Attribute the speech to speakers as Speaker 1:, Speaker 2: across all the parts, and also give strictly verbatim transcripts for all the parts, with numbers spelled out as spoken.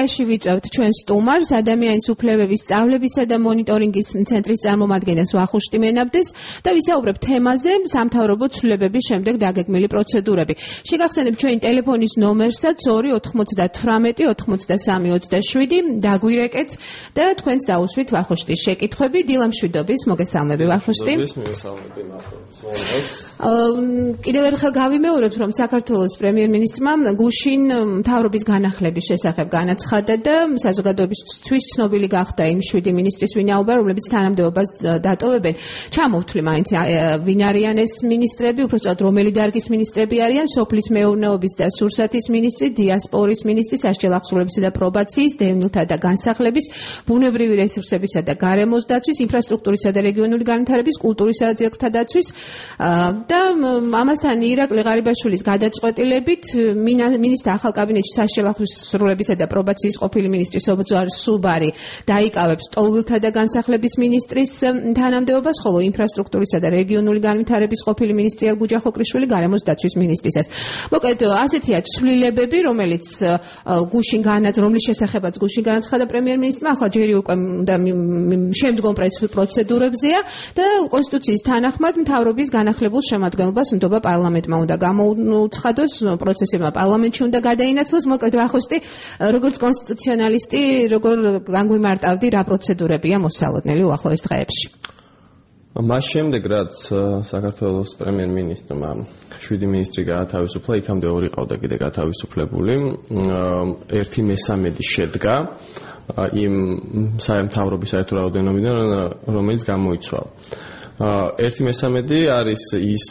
Speaker 1: სახეში ვიწევთ ჩვენ სტუმარს, ადამიანის უფლებების სწავლებისა და მონიტორინგის ცენტრის წარმომადგენელს ვახუშტი მენაბდეს და ვისაუბრებთ თემაზე სამთავრობო ცვლილებების შემდეგ დაგეგმილი პროცედურები. შეგახსენებთ ჩვენი ტელეფონის ნომერსაც ორი ოთხმოცდათვრამეტი ოთხმოცდასამი ოცდაშვიდი დაგვირეკეთ და თქვენს დაუსვით ვახუშტის შეკითხვები. დილა მშვიდობის, მოგესალმები ვახუშტი.
Speaker 2: მოგესალმები მართლაც.
Speaker 1: კიდევ ერთხელ გავიმეორებთ, რომ საქართველოს პრემიერ-მინისტრმა გუშინ მთავრობის განახლების შესახებ განაცხადა და საზოგადოებისთვის ცნობილი გახდა იმ შვიდი მინისტრის ვინაობა, რომლებიც თანამდებობას დატოვებენ. ჩამოვთვლი მაინც ვინ არიან ეს მინისტრები, უბრალოდ რომელი დარგის მინისტრები არიან: სოფლის მეურნეობის და სურსათის მინისტრი, დიასპორის მინისტრი, სასჯელ ახსოვლებისა და პრობაციის, დევნილთა და განსახლების, ბუნებრივი რესურსებისა და გარემოს დაცვის, ინფრასტრუქტურისა და რეგიონული განვითარების, კულტურისა და ძეგლთა დაცვის და ამასთან ირაკლი ღარიბაშვილის გადაწყვეტილებით მინისტრთა ახალ კაბინეტში სასჯელ ახსოვლებისა და პრობაციის ყოფილი მინისტრი სობძვარ სუბარი დაიკავებს ტოლვილთა და განსახლების მინისტრის თანამდებობას, ხოლო ინფრასტრუქტურისა და რეგიონული განვითარების ყოფილი მინისტრი ელგუჯა ხოկრიშვილი გარემოს დაცვის მინისტრისას. მოკლედ ასეთია ცვლილებები, რომელიც გუშინ განაც რომლის შესახებაც გუშინ განაცხადა პრემიერ-მინისტრმა, ახლა ჯერი უკვე შემდგომ პროცედურებზეა და კონსტიტუციის თანახმად მთავრობის განახლებულ შემადგენლობას ნდობა პარლამენტმა უნდა გამოუცხადოს, პროცესებმა პარლამენტში უნდა გადაინაცვლოს. მოკლედ ვახუშტი, როგორც კონსტიტუციონალისტი, როგორ განგვიმარტავდი, რა პროცედურებია მოსალოდნელი უახლოეს დღეებში?
Speaker 2: მას შემდეგ, რაც საქართველოს პრემიერ-მინისტრმა შვიდი მინისტრი გაათავისუფლა, იქამდე ორი ყავდა კიდე გათავისუფლებული, ერთი მესამედი შედგა იმ საერთმთავრობის საერთო რაოდენობიდან, რომელიც გამოიცვალა. ერთი მესამედი არის ის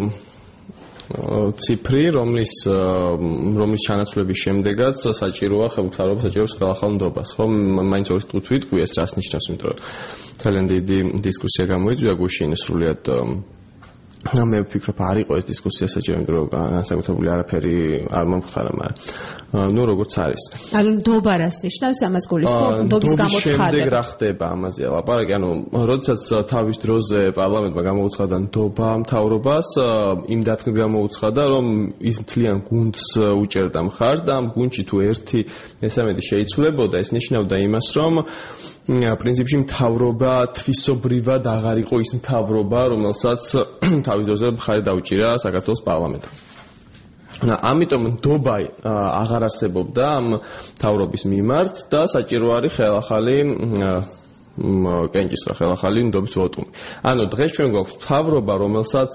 Speaker 2: ციფრი, რომლის რომლის ჩანაცვლების შემდეგაც საჭიროა ხელმძღვანელობა საჭიროებს ხელახალ ნდობას. ხო, მაინც ორი სტუთ ვიტყვი ეს რას ნიშნავს, იმიტომ რომ ძალიან დიდი დისკუსია გამოიწვია გუშინ სრულიად. მე ვფიქრობ, არ იყო ეს დისკუსია საჭირო, იმიტომ რომ განსაკუთრებული არაფერი არ მომხდარა, მაგრამ ნუ როგორც არის.
Speaker 1: ანუ ნდობა რას ნიშნავს, ამას გულისხმობ, ნდობის გამოცხადება.
Speaker 2: შემდეგ რა ხდება ამაზე ლაპარაკი, ანუ როდესაც თავის დროზე პარლამენტმა გამოუცხადა ნდობა მთავრობას, იმ დათქმით გამოუცხადა, რომ ის მთლიან გუნდს უჭერდა მხარს და ამ გუნდში თუ ერთი მესამედი შეიცვლებოდა, ეს ნიშნავდა იმას, რომ პრინციპში მთავრობა თვისობრივად აღარ იყო ის მთავრობა, რომელსაც თავის დროზე მხარი დაუჭირა საქართველოს პარლამენტმა. ამიტომ ნდობა აღარ არსებობდა ამ მთავრობის მიმართ და საჭირო არის ხელახალი კენჭისყრა, ხელახალი ნდობის ვოტუმი. ანუ დღეს ჩვენ გვაქვს მთავრობა, რომელსაც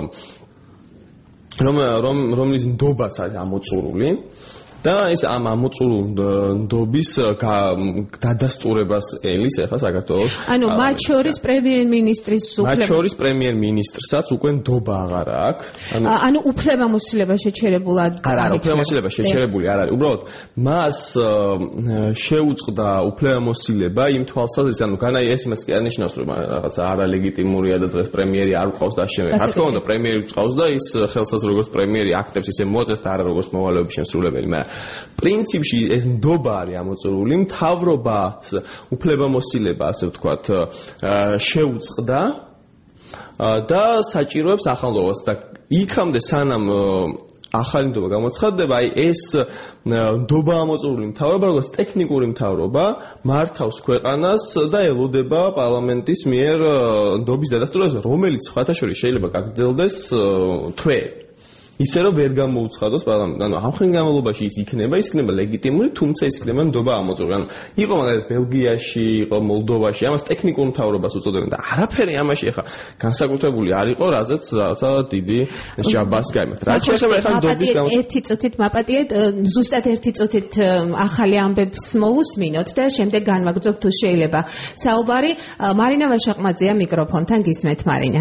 Speaker 2: რომლის ნდობაც არის ამოწურული და ეს ამ ამოწურულ ნდობის დადასტურებას ელის ახლა საქართველოს.
Speaker 1: ანუ მათ შორის პრემიერ-მინისტრის უფლება.
Speaker 2: მათ შორის პრემიერ-მინისტრსაც უკვე ნდობა აღარ აქვს.
Speaker 1: ანუ უფლებამოსილება შეჩერებულად.
Speaker 2: არა, არა, უფლებამოსილება შეჩერებული არ არის. უბრალოდ მას შეუწყდა უფლებამოსილება იმ თვალსაზრისით, ანუ განა ეს იმას კი არ ნიშნავს, რომ რაღაცა არალეგიტიმურია და დღეს პრემიერი არ გვყავს და შემე. რა თქმა უნდა, პრემიერი გვყავს და ის ხელსაც როგორც პრემიერი აქტებს ისე მოაწეს და არა როგორც მოვალეობის შემსრულებელი, მაგრამ პრინციპში ეს ნდობა არის ამოწურული, მთავრობას უფლებამოსილება, ასე ვთქვათ, შეუწყდა და საჭიროებს ახალ ნდობას და იქამდე სანამ ახალი ნდობა გამოცხადდება, აი ეს ნდობა ამოწურული მთავრობა, როგორც ტექნიკური მთავრობა, მართავს ქვეყანას და ელოდება პარლამენტის მიერ ნდობის დადასტურებას, რომელიც სხვათა შორის შეიძლება გაგრძელდეს თვე. ისე რომ ვერ გამოუცხადოს პარლამენტს. ანუ ამ ხნის განმავლობაში ის იქნება, ის იქნება ლეგიტიმური, თუმცა ის იქნება ნდობა ამოწურული. ანუ იყო მაგალითად ბელგიაში, იყო მოლდოვაში, ამას ტექნიკურ მთავრობას უწოდებენ და არაფერი ამაში ახლა განსაკუთრებული არ იყო, რაზეც რაღაცა დიდი ჯაბას გაიმართ. რაც შეეხება ახლა ნდობის გამოს
Speaker 1: ერთი წუთით მაპატიეთ, ზუსტად ერთი წუთით ახალი ამბებს მოусმინოთ და შემდეგ განვაგრძობთ თუ შეიძლება. საუბარი მარინა ვაშაყმაძეა მიკროფონთან, გისმენთ მარინა.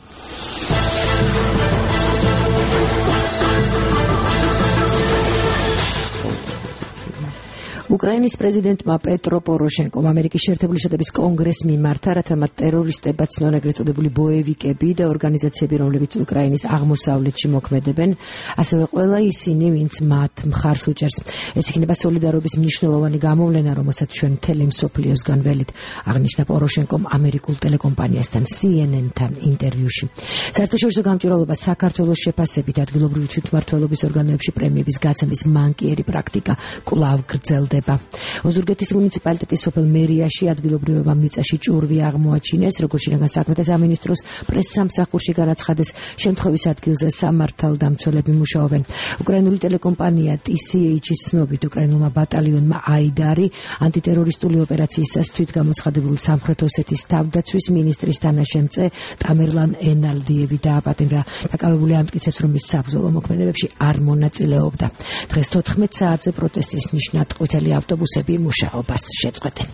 Speaker 3: უკრაინის პრეზიდენტმა პეტრო პოროშენკომ ამერიკის შეერთებული შტატების კონგრესს მიმართა, რათა მათ ტერორისტებად ცნონ ეგრეთ წოდებული ბოევიკები და ორგანიზაციები, რომლებიც უკრაინის აღმოსავლეთში მოქმედებენ, ასევე ყველა ისინი, ვინც მათ მხარს უჭერს. ეს იქნება სოლიდარობის მნიშვნელოვანი გამოვლენა, რომელსაც ჩვენ მთელი მსოფლიოსგან ველით, აღნიშნა პოროშენკომ ამერიკულ ტელეკომპანიასთან C N N-თან ინტერვიუში. საერთაშორისო გამჭვირვალობა საქართველოს შეფასებით ადგილობრივი თვითმმართველობის ორგანოებში პრემიების გაცემის მანკიერი პრაქტიკა კვლავ გრძელდება. ხდება. ოზურგეთის მუნიციპალიტეტის სოფელ მერიაში ადგილობრივებმა მიწაში ჭურვი აღმოაჩინეს, როგორც შინაგან საქმეთა სამინისტროს პრესსამსახურში განაცხადეს, შემთხვევის ადგილზე სამართალდამცველები მუშაობენ. უკრაინული ტელეკომპანია ტი სი ეიჩ-ის ცნობით, უკრაინულმა ბატალიონმა აიდარი ანტიტერორისტული ოპერაციისას თვითგამოცხადებულ სამხრეთ ოსეთის თავდაცვის მინისტრის თანაშემწე ტამერლან ენალდიევი დააპატიმრა. დაკავებული ამტკიცებს, რომ ის საბრძოლო მოქმედებებში არ მონაწილეობდა. დღეს თოთხმეტ საათზე პროტესტის ნიშნად ყვითელი ავტობუსები მუშაობას შეწყვეტენ.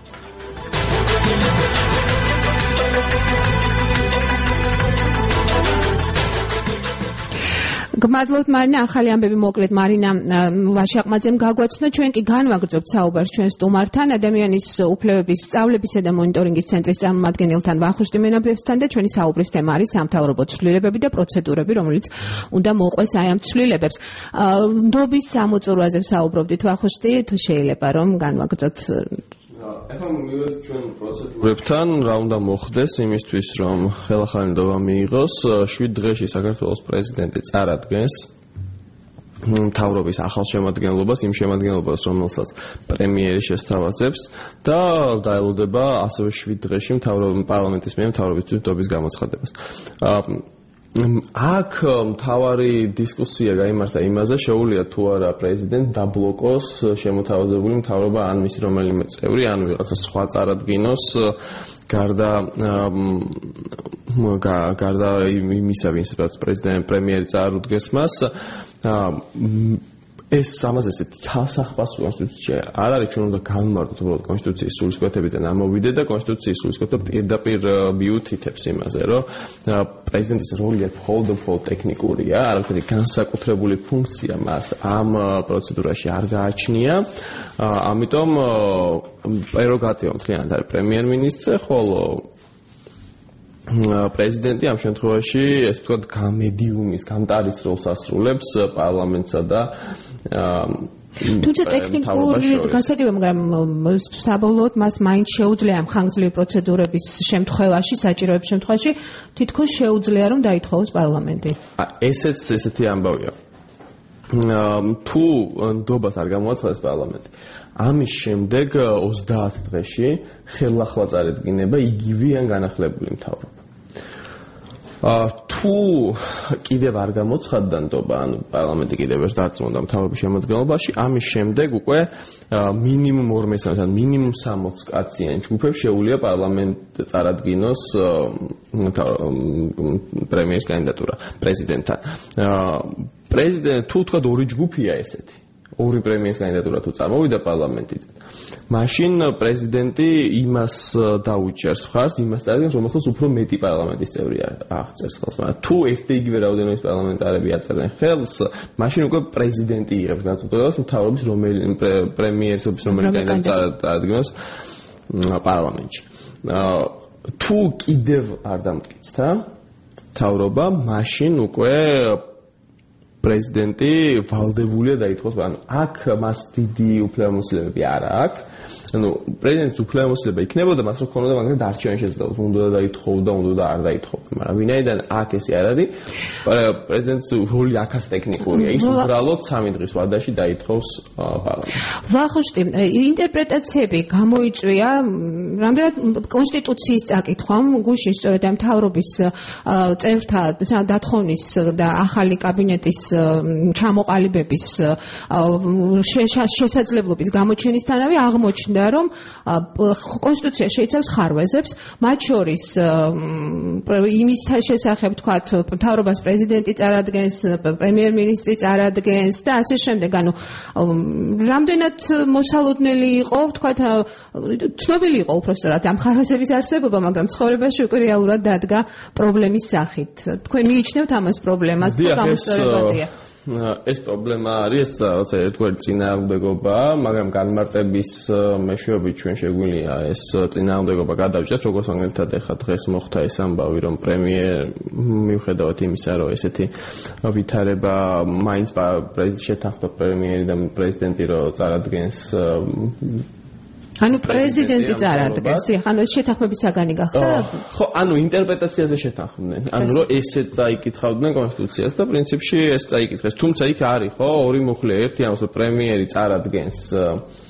Speaker 1: გმადლობთ მარინა, ახალი ამბები მოკლედ მარინა ვაშაყმაძემ გაგვაცნო. ჩვენ კი განვაგრძობთ საუბარს ჩვენ სტუმართან, ადამიანის უფლებების სწავლებისა და მონიტორინგის ცენტრის წარმომადგენელთან ვახუშტი მენაბლებსთან და ჩვენი საუბრის თემა არის სამთავრობო ცვლილებები და პროცედურები, რომელიც უნდა მოყვეს აი ამ ცვლილებებს. ნდობის სამოწურვაზე ვსაუბრობდით ვახუშტი, თუ შეიძლება რომ განვაგრძოთ.
Speaker 2: ახლა მივედით ჩვენ პროცედურებთან, რა უნდა მოხდეს იმისთვის, რომ ხელახალინდობა მიიღოს. შვიდ დღეში საქართველოს პრეზიდენტი წარადგენს მთავრობის ახალ შემადგენლობას, იმ შემადგენლობას, რომელსაც პრემიერი შესთავაზებს და დაელოდება ასევე შვიდ დღეში პარლამენტის მიერ მთავრობის თვითობის გამოცხადებას. აქ მთავარი დისკუსია გაიმართა იმაზე, შეუძლია თუ არა პრეზიდენტ დაბლოკოს შემოთავაზებული მთავრობა ან მისი რომელიმე წევრი, ან ვიღაცა სხვა წარადგინოს გარდა გარდა იმისა, ვინც პრეზიდენტ პრემიერი წარუდგეს მას. ეს ამას ესეთი სასახბას კონსტიტუცია არ არის, ჩვენ უნდა განმარტოთ უბრალოდ კონსტიტუციის სულისკვეთებიდან ამოვიდე და კონსტიტუციის სულისკვეთება პირდაპირ მიუთითებს იმაზე, რომ პრეზიდენტის როლი მხოლოდ მხოლოდ ტექნიკურია, არამედ განსაკუთრებული ფუნქცია მას ამ პროცედურაში არ გააჩნია. ამიტომ პრეროგატივა მთლიანად არის პრემიერ-მინისტრზე, ხოლო პრეზიდენტი ამ შემთხვევაში, ესე ვთქვათ, გამედიუმის, გამტარის როლს ასრულებს პარლამენტსა და
Speaker 1: თუმცა ტექნიკური გასაგებია, მაგრამ საბოლოოდ მას მაინც შეუძლია ამ ხანგრძლივი პროცედურების შემთხვევაში, საჭიროების შემთხვევაში თითქოს შეუძლია რომ დაითხოვოს პარლამენტი.
Speaker 2: ესეც ესეთი ამბავია. თუ ნდობას არ გამოაცხადებს პარლამენტი, ამის შემდეგ ოცდაათ დღეში ხელახლა წარედგინება იგივე ან განახლებული მთავრობა. თუ კიდევ არ გამოცხადდა ნდობა, ანუ პარლამენტი კიდევ ვერ დარწმუნდა მთავრობის შემადგენლობაში, ამის შემდეგ უკვე მინიმუმ ორ მესამეს ან მინიმუმ სამოც კაციან ჯგუფებს შეუძლია პარლამენტ წარადგინოს პრემიერის კანდიდატურა პრეზიდენტთან. პრეზიდენტ თუ თქვა ორი ჯგუფია ესეთი. ორი პრემიერის კანდიდატურა თუ წარმოვიდა პარლამენტიდან, მაშინ პრეზიდენტი იმას დაუჭერს ხარს, იმას წარადგენს, რომელსაც უფრო მეტი პარლამენტის წევრი აღწერს ხელს. მაგრამ თუ ერთი იგივე რაოდენობის პარლამენტარები აწერენ ხელს, მაშინ უკვე პრეზიდენტი იღებს განწყობას მთავრობის რომელიმე პრემიერის რომელიმე კანდიდატი წარადგენს პარლამენტში. თუ კიდევ არ დამტკიცდა მთავრობა, მაშინ უკვე პრეზიდენტი ვალდებულია დაითხოვოს, ანუ აქ მას დიდი უფლებამოსილებები არ აქვს. ანუ პრეზიდენტის უფლებამოსილება იქნებოდა მას, რომ ქონოდა მაგალითად დარჩენის შესაძლებლობა, უნდა დაითხოვდა, უნდა და არ დაითხოვდა. მაგრამ ვინაიდან აქ ესე არ არის, პრეზიდენტის როლი აქაც ტექნიკურია. ის უბრალოდ სამი დღის ვადაში დაითხოვს პარლამენტს.
Speaker 1: ვახუშტი, ინტერპრეტაციები გამოიწვია, რამდენად კონსტიტუციის წაკითხვამ, გუშინ სწორედ ამ მთავრობის წევრთა დათხოვნის და ახალი კაბინეტის ჩამოყალიბების შესაძლებლობის გამოჩენისთანავე აღმოჩნდა, რომ კონსტიტუცია შეიცავს ხარვეზებს, მათ შორის იმის შესახებ თქვათ, მთავრობას პრეზიდენტი წარადგენს, პრემიერ-მინისტრი წარადგენს და ასე შემდეგ. ანუ რამდენად მოსალოდნელი იყო, თქვათ, ცნობილი იყო უпростоრად ამ ხარვეზების არსებობა, მაგრამ ცხოვრებაში უკვე რეალურად დადგა პრობლემის სახით. თქვენ მიიჩნევთ ამას პრობლემას, თუ გამოსწორებადია?
Speaker 2: ეს პრობლემა არის, ეს რაღაცა ერთგვარი წინააღმდეგობა, მაგრამ განმარტების მეშვეობით ჩვენ შეგვიძლია ეს წინააღმდეგობა გადავჭრათ, როგორც მაგალითად ეხლა დღეს მოხდა ეს ამბავი, რომ პრემიერ მიუხედავად იმისა, რომ ესეთი ვითარება მაინც პრეზიდენტი შეთანხმდა პრემიერი და პრეზიდენტი რომ წარადგენს ანუ პრეზიდენტი წარადგენს, ანუ ეს შეთანხმების საგანი გახდა? ხო, ანუ ინტერპრეტაციაზე შეთანხმდნენ. ანუ რომ ესე წაიკითხავდნენ კონსტიტუციას და პრინციპში ეს წაიკითხეს. თუმცა იქ არის, ხო, ორი მუხლია, ერთი ამას რომ პრემიერი წარადგენს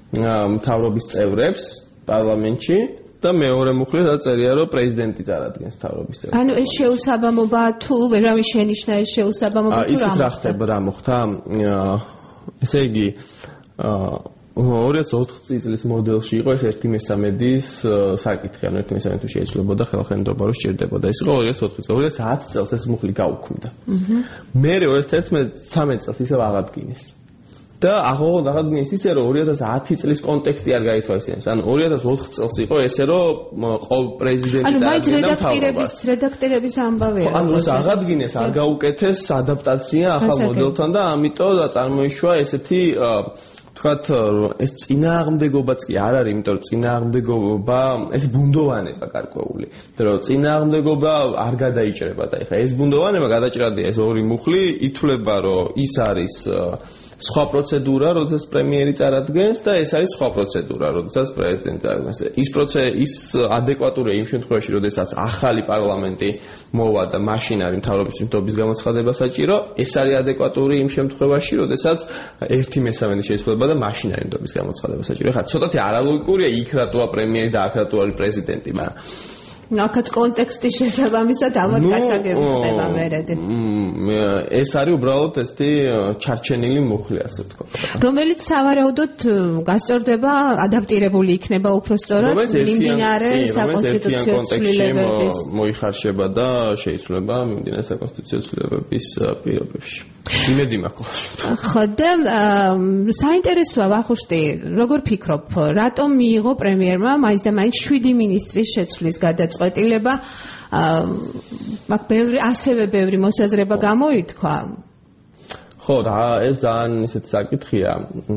Speaker 2: მთავრობის წევრებს პარლამენტში და მეორე მუხლი დაწერია რომ პრეზიდენტი წარადგენს მთავრობის წევრებს.
Speaker 1: ანუ ეს შეუსაბამობა თუ ვერავინ შენიშნა ეს შეუსაბამობა თუ რა?
Speaker 2: იცით რა ხდება რა მოხდა? ესე იგი ორი ათას ოთხი წლის მოდელში იყო ეს ერთი მესამედის საკითხი, ანუ ერთი მესამედი თუ შეიძლებოდა ხელხანდობა რომ სჭირდებოდა. ეს იყო ორი ათას ოთხი წელს, ორი ათას ათი წელს ეს მუხლი გაუქმდა. მერე ორი ათას ერთმეტ ცამეტ წელს ისევ აღადგინეს. და აღო აღადგინეს ისე რომ ორი ათას ათი წლის კონტექსტი არ გაითვალისწინებს. ანუ ორი ათას ოთხი წელს იყო ესე რომ ყოველ პრეზიდენტი
Speaker 1: წარადგენდა რედაქტორების რედაქტორების ამბავია.
Speaker 2: ანუ ეს აღადგინეს, არ გაუკეთეს ადაპტაცია ახალ მოდელთან და ამიტომ წარმოიშვა ესეთი თქვათ ეს წინააღმდეგობაც კი არ არის, იმიტომ რომ წინააღმდეგობა ეს ბუნდოვანება გარკვეული. რომ წინააღმდეგობა არ გადაიჭრება და ეხლა ეს ბუნდოვანება გადაჭრადია ეს ორი მუხლი, ითვლება რომ ის არის სხვა პროცედურა, როდესაც პრემიერი წარადგენს და ეს არის სხვა პროცედურა, როდესაც პრეზიდენტი წარადგენს. ის პროცესი ის ადეკვატურია იმ შემთხვევაში, როდესაც ახალი პარლამენტი მოვა და მაშინ არის მთავრობის მითობის გამოცხადება საჭირო. ეს არის ადეკვატური იმ შემთხვევაში, როდესაც ერთი მესამედი შეიცვლება და მაშინ არის მითობის გამოცხადება საჭირო. ხა ცოტათი არალოგიკურია იქ რატოა პრემიერი და აქ რატო არის პრეზიდენტი, მაგრამ
Speaker 1: ნახეთ კონტექსტის შესაბამისად ამათ გასაგები ხდება მერედი.
Speaker 2: ეს არის უბრალოდ ესეთი ჩარჩენილი მუხლი, ასე ვთქვა.
Speaker 1: რომელიც სავარაუდოდ გასწორდება, ადაპტირებული იქნება უფრო სწორად მიმდინარე საკონსტიტუციო ცვლილებების
Speaker 2: მოიხარშება და შეიცვლება მიმდინარე საკონსტიტუციო ცვლილებების პირობებში. იმედი მაქვს.
Speaker 1: ხო და საინტერესოა ვახუშტი, როგორ ფიქრობ, რატომ მიიღო პრემიერმა მაინც და მაინც შვიდი მინისტრის შეცვლის გადაწყვეტილება? მაგ ბევრი ასევე ბევრი მოსაზრება გამოითქვა.
Speaker 2: ხო, და ეს ძალიან ისეთი საკითხია.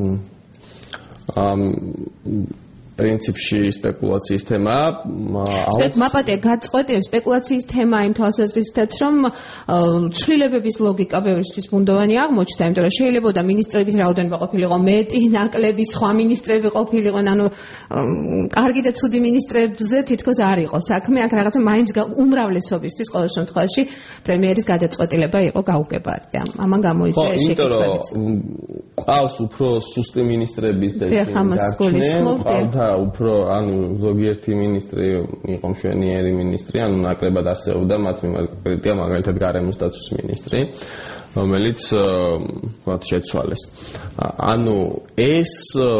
Speaker 2: ამ პრინციპში სპეკულაციის თემა.
Speaker 1: მაპატე გაწყვეტილების სპეკულაციის თემა იმ თვალსაზრისითაც, რომ ცვლილებების ლოგიკა ბევრისთვის ბუნდოვანი აღმოჩნდა, იმიტომ რომ შეიძლება და მინისტრების რაოდენობა ყოფილიყო მეტი, ნაკლები, სხვა მინისტრები ყოფილიყვნენ, ანუ კარგი და ცუდი მინისტრებზე თითქოს არ იყო საქმე, აქ რაღაცა მაინც უმრავლესობისთვის ყოველ შემთხვევაში პრემიერის გადაწყვეტილება იყო გაუგებარი. ამან გამოიწვია ეს შეკითხვებიც.
Speaker 2: ყავს უფრო სუსტი მინისტრების და ისინი უფრო ანუ ზოგიერთი მინისტრი იყო მშვენიერი მინისტრი, ანუ ნაკლებად არსებობდა მათ მიმართულებით, მაგალითად გარემოს დაცვის მინისტრი, რომელიც ვთქვათ შეცვალეს. ანუ ეს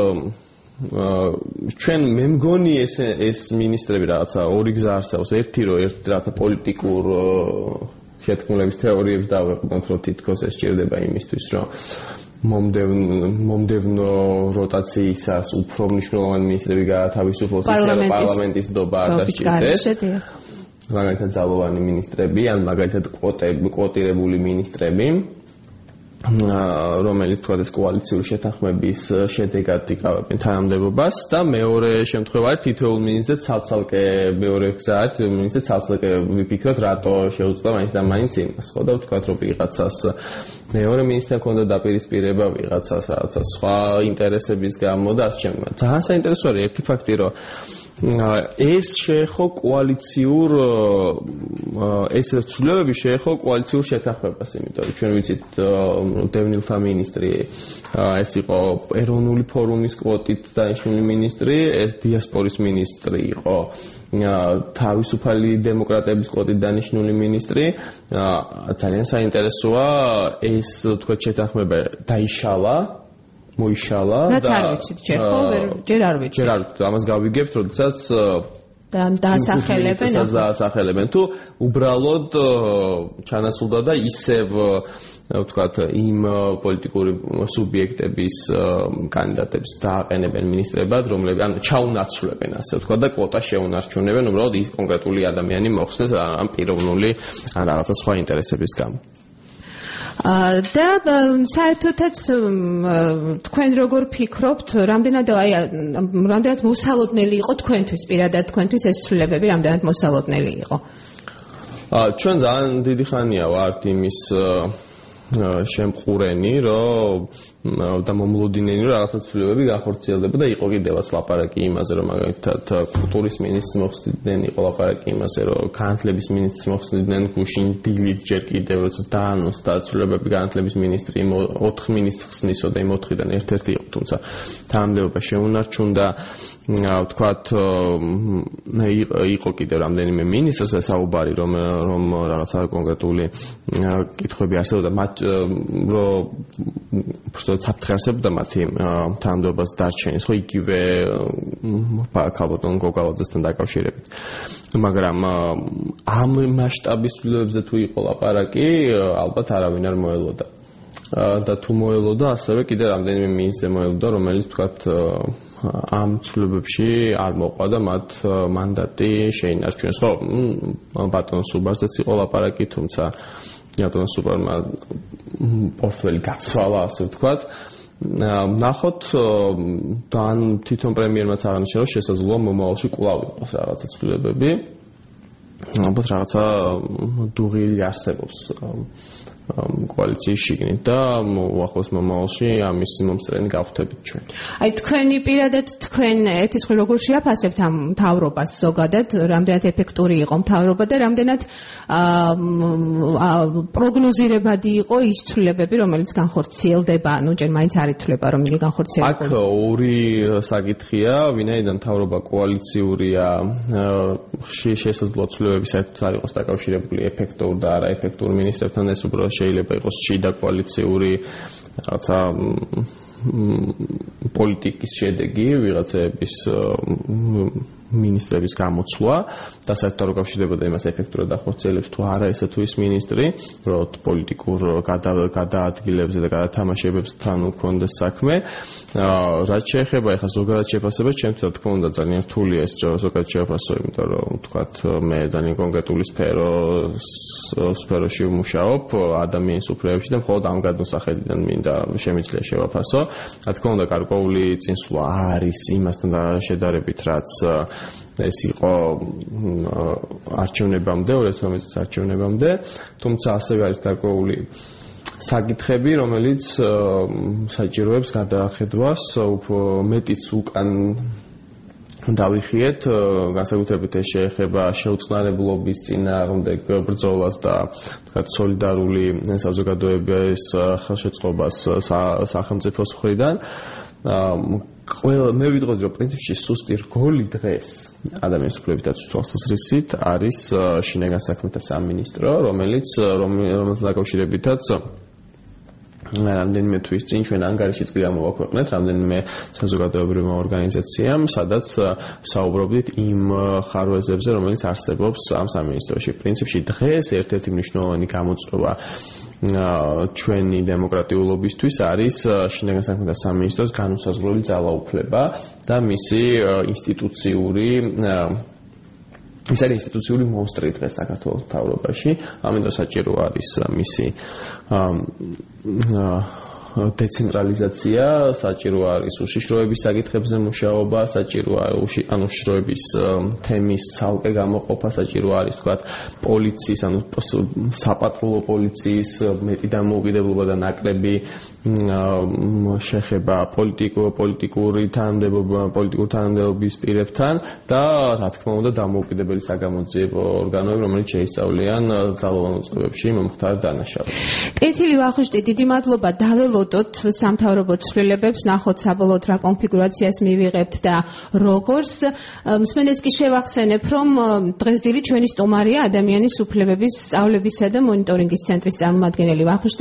Speaker 2: ჩვენ მე მგონი ეს ეს მინისტრები რაღაცა ორი გზა არსებობს, ერთი რომ ერთი რაღაცა პოლიტიკურ შეთქმულების თეორიებს დავეყოთ, რომ თითქოს ეს სჭირდება იმისთვის, რომ მომდევნო როტაციისას უფრო მნიშვნელოვანი მინისტრები გაათავისუფლოს, ისე რომ პარლამენტის ნდობა არ დასჭირდეს. მაგალითად ძალოვანი მინისტრები, ან მაგალითად კვოტირებული მინისტრები, რომელიც თქვა ეს კოალიციური შეთანხმების შედეგად იკავებენ თანამდებობას და მეორე შემთხვევა არის თითოეულ მინისტრზე ცალ-ცალკე მეორე გზა არის, თითოეულ მინისტრზე ცალ-ცალკე ვიფიქროთ, რატო შეუძლია მაინც და მაინც იმას, ხო და ვთქვათ, რომ ვიღაცას მეორე მინისტრთან ჰქონდა დაპირისპირება, ვიღაცას რაღაცა სხვა ინტერესების გამო და ასე შემდეგ. ძალიან საინტერესო არის ერთი ფაქტი, რომ ეს შეეხო კოალიციურ ეს ცვლილებები შეეხო კოალიციურ შეთანხმებას, იმიტომ რომ ჩვენ ვიცით დევნილთა მინისტრი ეს იყო ეროვნული ფორუმის კვოტით დანიშნული მინისტრი, ეს დიასპორის მინისტრი იყო თავისუფალი დემოკრატების კვოტით დანიშნული მინისტრი. ძალიან საინტერესოა ეს თქვა შეთანხმება დაიშალა მოიშალა
Speaker 1: და არ ვიცით ჯერ ხო ჯერ არ ვიცით
Speaker 2: ჯერ არ ვიცით ამას გავიგებთ როდესაც
Speaker 1: დაასახელებენ
Speaker 2: დაასახელებენ თუ უბრალოდ ჩანასულდა და ისევ ვთქვათ იმ პოლიტიკური სუბიექტების კანდიდატებს დააყენებენ მინისტრებად, რომლებიც ანუ ჩაუნაცვლებენ, ასე ვთქვათ და კვოტა შეუნარჩუნებენ, უბრალოდ ის კონკრეტული ადამიანი მოხსნეს ამ პიროვნული ან რაღაცა სხვა ინტერესების გამო.
Speaker 1: და საერთოდაც თქვენ როგორ ფიქრობთ, რამდენად აი რამდენად მოსალოდნელი იყო თქვენთვის, პირადად თქვენთვის ეს ცვლილებები რამდენად მოსალოდნელი იყო?
Speaker 2: ჩვენ ძალიან დიდი ხანია ვართ იმის შემყურენი, რომ და მომლოდინენი, რომ რაღაცა ცვლილებები განხორციელდება და იყო კიდევაც ლაპარაკი იმაზე, რომ მაგალითად კულტურის მინისტრი მოხსნიდნენ, იყო ლაპარაკი იმაზე, რომ განათლების მინისტრი მოხსნიდნენ გუშინ დილით ჯერ კიდევ, როდესაც დაანონსდა ცვლილებები განათლების მინისტრი ოთხ მინისტრს ხსნისო და იმ ოთხიდან ერთ-ერთი იყო, თუმცა თანამდებობა შეუნარჩუნდა. ვთქვათ, იყო კიდევ რამდენიმე მინისტრს საუბარი, რომ რომ რაღაცა კონკრეტული კითხვები არსებობდა, მათ რომ უბრალოდ საფრთხე არსებობდა მათი თანამდებობას დარჩენის, ხო იგივე ქალბატონ გოგალაძესთან დაკავშირებით. მაგრამ ამ მასშტაბის ცვლილებებზე თუ იყო ლაპარაკი, ალბათ არავინ არ მოელოდა. და თუ მოელოდა, ასევე კიდევ რამდენიმე მინისტრზე მოელოდა, რომელიც ვთქვათ ამ ცვლილებებში არ მოყვა და მათ მანდატი შეინარჩუნეს. ხო, ბატონ სუბარზეც იყო ლაპარაკი, თუმცა ბატონ სუბარმა პორტფელი გაცვალა, ასე ვთქვათ. ნახოთ, და თვითონ პრემიერმაც აღნიშნა, რომ შესაძლოა მომავალში კვლავ იყოს რაღაცა ცვლილებები. ალბათ რაღაცა დუღილი არსებობს კოალიციის შიგნით და უახლოს მომავალში ამის მომსწრენი გავხდებით ჩვენ.
Speaker 1: აი თქვენი პირადად თქვენ ერთის მხრივ როგორ შეაფასებთ ამ მთავრობას ზოგადად, რამდენად ეფექტური იყო მთავრობა და რამდენად პროგნოზირებადი იყო ის ცვლილებები, რომელიც განხორციელდება, ანუ ჯერ მაინც არ ითვლება, რომ იგი განხორციელდება.
Speaker 2: აქ ორი საკითხია, ვინაიდან მთავრობა კოალიციურია, შესაძლოა ცვლილებები საერთოდ არ იყოს დაკავშირებული ეფექტურ და არაეფექტურ მინისტრებთან, ეს უბრალოდ შეიძლება იყოს შიდა კოალიციური რაღაცა პოლიტიკის შედეგი, ვიღაცების მინისტრების გამოცვლა და საერთოდ არ უკავშირდებოდა იმას ეფექტურად ახორციელებს თუ არა ესე თუ ის მინისტრი, რომ პოლიტიკურ გადაადგილებზე და გადათამაშებებთან უქონდეს საქმე. რაც შეეხება ახლა ზოგადად შეფასებას, ჩემთვის რა თქმა უნდა ძალიან რთულია ეს ზოგადად შეფასო, იმიტომ რომ ვთქვათ მე ძალიან კონკრეტული სფერო სფეროში ვმუშაობ ადამიანის უფლებებში და მხოლოდ ამ გადმოსახედიდან მინდა შემიძლია შევაფასო. რა თქმა უნდა გარკვეული წინსვლა არის იმასთან შედარებით, რაც ეს იყო არჩევნებამდე, ორ ათას ოცდაოთხ წლის არჩევნებამდე, თუმცა ასევე არის გარკვეული საკითხები, რომელიც საჭიროებს გადახედვას, უფრო მეტიც უკან დავიხიეთ, განსაკუთრებით ეს შეეხება შეუწყნარებლობის წინააღმდეგ ბრძოლას და თქვათ სოლიდარული საზოგადოების ხელშეწყობას სახელმწიფოს მხრიდან. ყველა მე ვიტყოდი, რომ პრინციპში სუსტი რგოლი დღეს ადამიანის უფლებების დაცვის თვალსაზრისით არის შინაგან საქმეთა სამინისტრო, რომელიც რომელთან დაკავშირებითაც რამდენიმე თვის წინ ჩვენ ანგარიშიც გამოვაქვეყნეთ რამდენიმე საზოგადოებრივ ორგანიზაციამ, სადაც საუბრობდით იმ ხარვეზებზე, რომელიც არსებობს ამ სამინისტროში. პრინციპში დღეს ერთ-ერთი მნიშვნელოვანი გამოწვევა ჩვენი დემოკრატიულობისთვის არის შინაგან საქმეთა სამინისტროს განუსაზღვრელი ძალაუფლება და მისი ინსტიტუციური ის არის ინსტიტუციური მონსტრი დღეს საქართველოს მთავრობაში, ამიტომ საჭირო არის მისი დეცენტრალიზაცია, საჭირო არის უშიშროების საკითხებზე მუშაობა, საჭირო არის ანუ უშიშროების თემის ცალკე გამოყოფა, საჭირო არის თქვათ პოლიციის, ანუ საპატრულო პოლიციის მეტი დამოუკიდებლობა და ნაკლები შეხება პოლიტიკო პოლიტიკური თანამდებობა, პოლიტიკური თანამდებობის პირებთან და რა თქმა უნდა დამოუკიდებელი საგამოძიებო ორგანოები, რომელიც შეისწავლიან ძალოვან უწყებებში მომხდარ დანაშაულს.
Speaker 1: კეთილი ვახუშტი, დიდი მადლობა. დაველოდოთ სამთავრობო ცვლილებებს, ნახოთ საბოლოოდ რა კონფიგურაციას მივიღებთ და როგორც. მსმენელს კი შევახსენებ, რომ დღეს დილით ჩვენი სტუმარია ადამიანის უფლებების სწავლებისა და მონიტორინგის ცენტრის წარმომადგენელი ვახუშტი